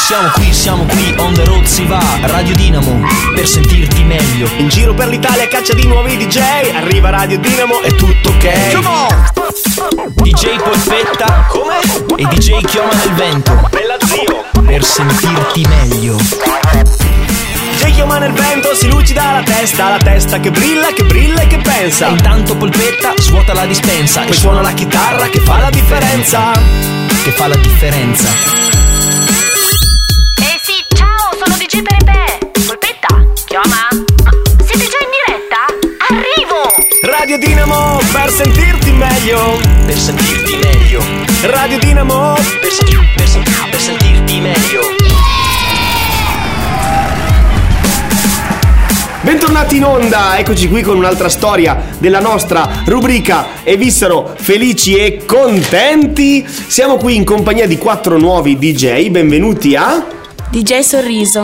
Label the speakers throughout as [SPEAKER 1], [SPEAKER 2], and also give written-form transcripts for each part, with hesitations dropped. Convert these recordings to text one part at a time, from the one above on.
[SPEAKER 1] Siamo qui, on the road si va, Radio Dinamo, per sentirti meglio.
[SPEAKER 2] In giro per l'Italia caccia di nuovi DJ, arriva Radio Dinamo e tutto ok. Come on!
[SPEAKER 1] DJ Polpetta, come? E DJ Chioma nel vento,
[SPEAKER 2] Bella zio,
[SPEAKER 1] per sentirti meglio.
[SPEAKER 2] DJ Chioma nel vento si lucida la testa che brilla e che pensa.
[SPEAKER 1] E intanto Polpetta svuota la dispensa
[SPEAKER 2] Poi suona la chitarra che fa la differenza.
[SPEAKER 1] Che fa la differenza.
[SPEAKER 3] DJ Pepe, Polpetta, Chioma, siete già in diretta? Arrivo!
[SPEAKER 2] Radio Dinamo per sentirti meglio.
[SPEAKER 1] Per sentirti meglio.
[SPEAKER 2] Radio Dinamo
[SPEAKER 1] per sentirti meglio.
[SPEAKER 2] Bentornati in onda, eccoci qui con un'altra storia della nostra rubrica E vissero felici e contenti. Siamo qui in compagnia di 4 nuovi DJ, benvenuti a...
[SPEAKER 4] DJ Sorriso,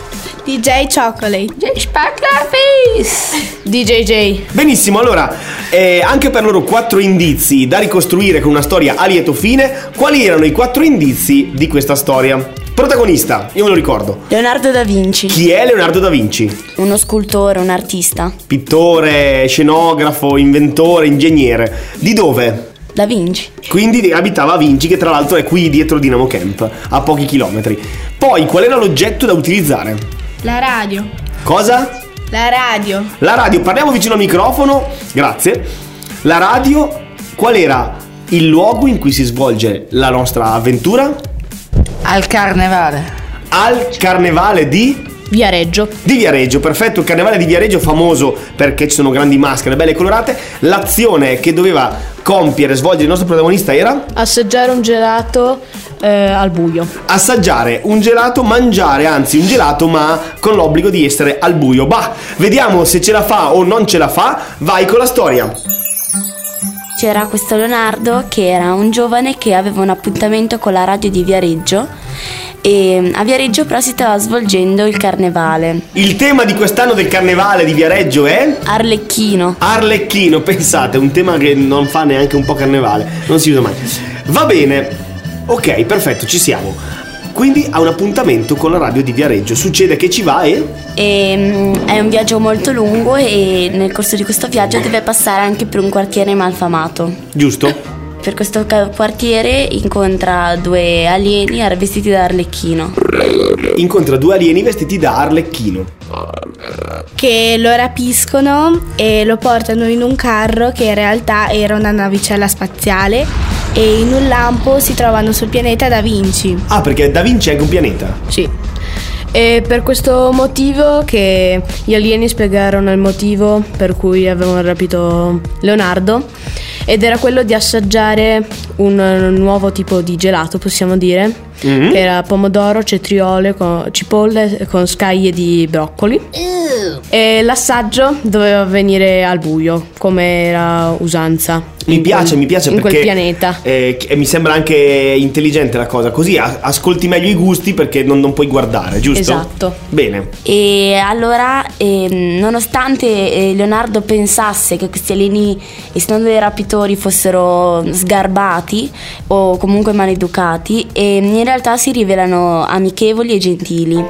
[SPEAKER 5] DJ Chocolate,
[SPEAKER 4] DJ Spacklerface, DJ J.
[SPEAKER 2] Benissimo, allora, anche per loro 4 indizi da ricostruire con una storia a lieto fine. Quali erano i 4 indizi di questa storia? Protagonista, io me lo ricordo.
[SPEAKER 4] Leonardo da Vinci.
[SPEAKER 2] Chi è Leonardo da Vinci?
[SPEAKER 4] Uno scultore, un artista.
[SPEAKER 2] Pittore, scenografo, inventore, ingegnere. Di dove?
[SPEAKER 4] Da Vinci.
[SPEAKER 2] Quindi abitava a Vinci, che tra l'altro è qui dietro Dinamo Camp, a pochi chilometri. Poi, qual era l'oggetto da utilizzare?
[SPEAKER 5] la radio.
[SPEAKER 2] Cosa?
[SPEAKER 5] La radio.
[SPEAKER 2] La radio, parliamo vicino al microfono, grazie. La radio, qual era il luogo in cui si svolge la nostra avventura?
[SPEAKER 6] Al carnevale.
[SPEAKER 2] Al carnevale di
[SPEAKER 4] Viareggio.
[SPEAKER 2] Di Viareggio, perfetto, il carnevale di Viareggio famoso perché ci sono grandi maschere belle e colorate. L'azione che doveva svolgere il nostro protagonista era?
[SPEAKER 4] Assaggiare un gelato al buio.
[SPEAKER 2] Assaggiare un gelato, mangiare anzi un gelato ma con l'obbligo di essere al buio. Bah, vediamo se ce la fa o non ce la fa, vai con la storia.
[SPEAKER 4] C'era questo Leonardo che era un giovane che aveva un appuntamento con la radio di Viareggio e a Viareggio però si stava svolgendo il carnevale.
[SPEAKER 2] Il tema di quest'anno del carnevale di Viareggio è?
[SPEAKER 4] Arlecchino.
[SPEAKER 2] Arlecchino, pensate, un tema che non fa neanche un po' carnevale, non si usa mai. Va bene, ok, perfetto, ci siamo. Quindi ha un appuntamento con la radio di Viareggio. Succede che ci va e
[SPEAKER 4] è un viaggio molto lungo e nel corso di questo viaggio deve passare anche per un quartiere malfamato.
[SPEAKER 2] Giusto?
[SPEAKER 4] Per questo quartiere incontra 2 alieni vestiti da Arlecchino.
[SPEAKER 2] Incontra 2 alieni vestiti da Arlecchino
[SPEAKER 5] Che lo rapiscono e lo portano in un carro che in realtà era una navicella spaziale e in un lampo si trovano sul pianeta Da Vinci.
[SPEAKER 2] Ah, perché Da Vinci è anche un pianeta?
[SPEAKER 7] Sì. E per questo motivo che gli alieni spiegarono il motivo per cui avevano rapito Leonardo, ed era quello di assaggiare un nuovo tipo di gelato, possiamo dire, che era pomodoro, cetriole, cipolle con scaglie di broccoli. E l'assaggio doveva avvenire al buio, come era usanza.
[SPEAKER 2] Mi piace
[SPEAKER 7] in
[SPEAKER 2] perché
[SPEAKER 7] quel pianeta.
[SPEAKER 2] Mi sembra anche intelligente la cosa, così ascolti meglio i gusti perché non puoi guardare, giusto?
[SPEAKER 7] Esatto.
[SPEAKER 2] Bene.
[SPEAKER 4] E allora, nonostante Leonardo pensasse che questi alieni, essendo dei rapitori, fossero sgarbati o comunque maleducati, in realtà si rivelano amichevoli e gentili.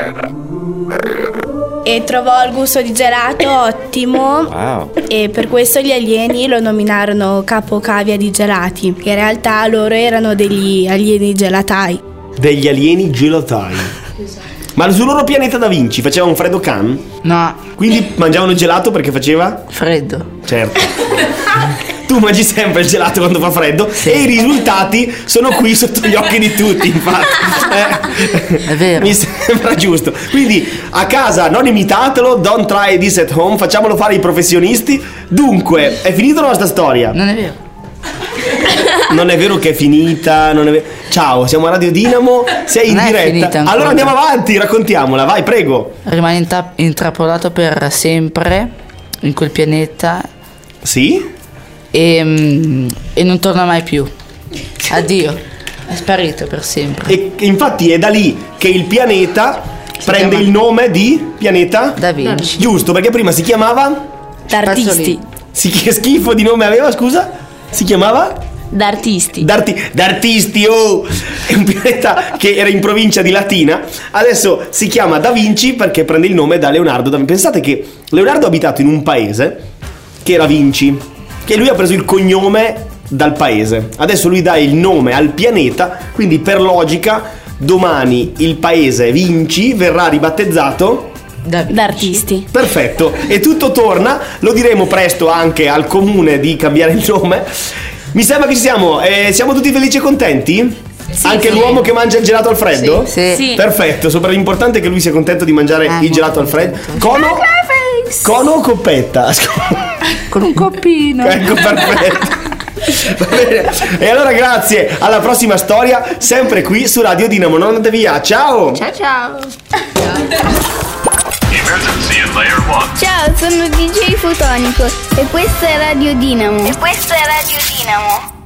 [SPEAKER 5] E trovò il gusto di gelato ottimo.
[SPEAKER 2] Wow.
[SPEAKER 5] E per questo gli alieni lo nominarono capocavia di gelati. In realtà loro erano degli alieni gelatai.
[SPEAKER 2] Degli alieni gelatai. Esatto. Ma sul loro pianeta Da Vinci faceva un freddo can?
[SPEAKER 6] No.
[SPEAKER 2] Quindi mangiavano gelato perché faceva?
[SPEAKER 6] Freddo.
[SPEAKER 2] Certo. Tu mangi sempre il gelato quando fa freddo, sì. E i risultati sono qui sotto gli occhi di tutti, infatti.
[SPEAKER 6] È vero.
[SPEAKER 2] Mi sembra giusto. Quindi a casa non imitatelo, don't try this at home, facciamolo fare i professionisti. Dunque, è finita la nostra storia?
[SPEAKER 6] Non è vero.
[SPEAKER 2] Non è vero che è finita, non è vero. Ciao, siamo a Radio Dinamo, sei
[SPEAKER 6] non
[SPEAKER 2] in diretta. Allora andiamo avanti, raccontiamola, vai, prego.
[SPEAKER 6] Rimane intrappolato per sempre in quel pianeta.
[SPEAKER 2] Sì?
[SPEAKER 6] E non torna mai più. Addio. È sparito per sempre.
[SPEAKER 2] E infatti è da lì che il pianeta prende il nome di pianeta
[SPEAKER 6] Da Vinci.
[SPEAKER 2] Giusto, perché prima si chiamava
[SPEAKER 4] D'artisti.
[SPEAKER 2] Che schifo di nome aveva, scusa? Si chiamava
[SPEAKER 4] D'Artisti.
[SPEAKER 2] D'Artisti, oh! È un pianeta che era in provincia di Latina. Adesso si chiama Da Vinci perché prende il nome da Leonardo da Vinci. Pensate che Leonardo ha abitato in un paese che era Vinci, che lui ha preso il cognome dal paese. Adesso lui dà il nome al pianeta, quindi per logica domani il paese Vinci verrà ribattezzato
[SPEAKER 4] D'Artisti.
[SPEAKER 2] Perfetto, e tutto torna. Lo diremo presto anche al comune di cambiare il nome. Mi sembra che ci siamo. Siamo tutti felici e contenti?
[SPEAKER 4] Sì,
[SPEAKER 2] anche l'uomo che mangia il gelato al freddo?
[SPEAKER 6] Sì.
[SPEAKER 2] Perfetto, sopra l'importante è che lui sia contento di mangiare il gelato al freddo. Cono o coppetta?
[SPEAKER 6] Con un coppino.
[SPEAKER 2] Ecco, perfetto. Va bene. E allora grazie, alla prossima storia, sempre qui su Radio Dinamo. Non andate via, ciao.
[SPEAKER 5] Ciao.
[SPEAKER 8] Emergency in layer 1.
[SPEAKER 9] Ciao, sono DJ Fotonico e questa è Radio Dinamo.